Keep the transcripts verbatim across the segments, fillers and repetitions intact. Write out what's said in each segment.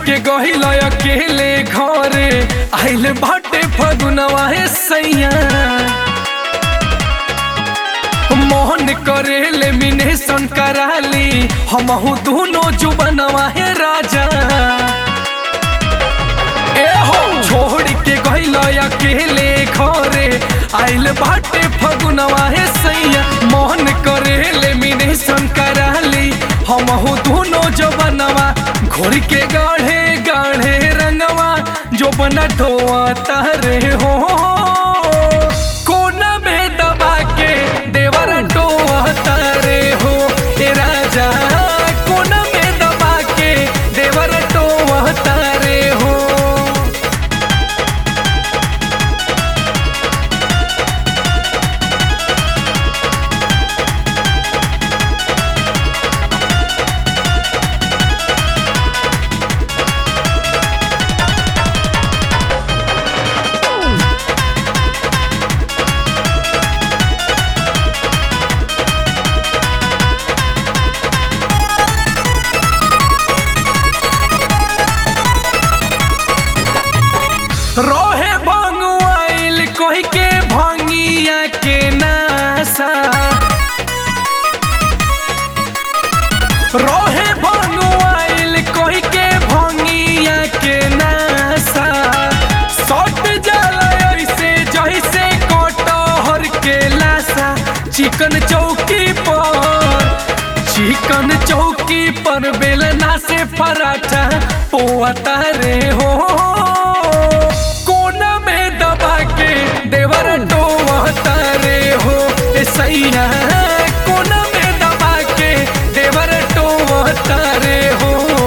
के गहिल अकेले घरे आइल बाटे फगुनवा हे सैया मोहन करेले मिनेशन कराली हमहू दोनों जुबनवा हे राजा ए हो छोड़ के गइल अकेले घरे आइल बाटे फगुनवा हे सैया मोहन करेले मिनेशन कराली हमहू दोनों जुबनवा घोड़ के गाढ़े गाढ़े रंगवा जो बना ढोआ तारे हो कोना में दबा के देवर ढोआ तारे हो ए राजा कोना में दबा के देवर ढोआ तारे हो। रोहे भंगुआइल कोई के भंगिया के नासा रोहे भंगुआइल कोई के भंगिया के नासा सट जाला ऐसे जैसे कटहर के लासा चिकन चौकी पर चिकन चौकी पर बेलना से पराठा पोता रे हो कोना में दबा के देवर ढोआ तारे हो ए सैया कोना में दबा के देवर ढोआ तारे हो।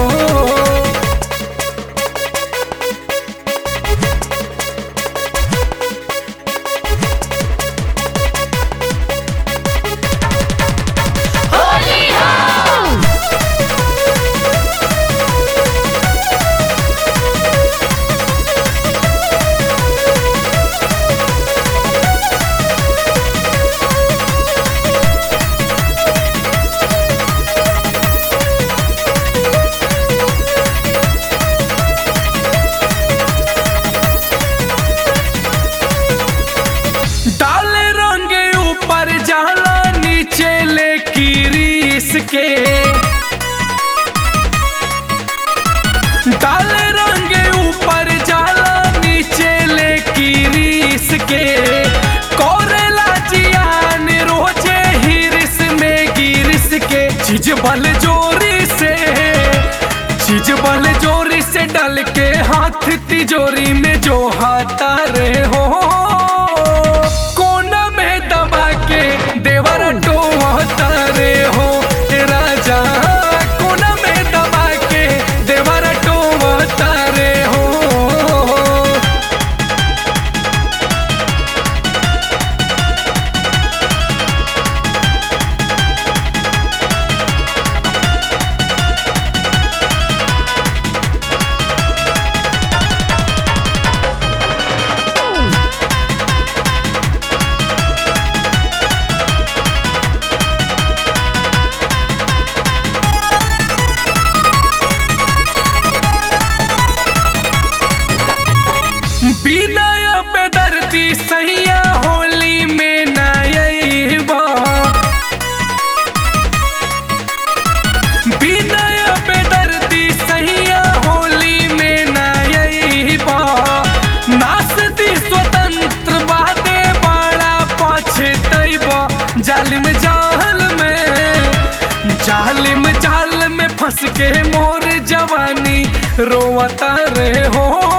डाले रंगे ऊपर जाला नीचे ले कीरीस के डाले रंगे ऊपर जाला नीचे ले कीरीस के कोरेला जियान रोजे हिरिस में गिरिस के चीज बल जोरी से चीज बल जोरी से डाल के हाथ तिजोरी में जो हाथा रे हो कोना में दबा के देवर ढोआ तारे हो ए राजा कोना में दबा के देवर ढोआ तारे हो। बिनय बेदर्दी सैया होली में नयबा बिनय बेदर्दी सैया होली में नयबा नासती स्वतंत्र बादे बड़ा पछतैबा जालिम जाल में जालिम जाल में फंस के मोर जवानी रोवता रे हो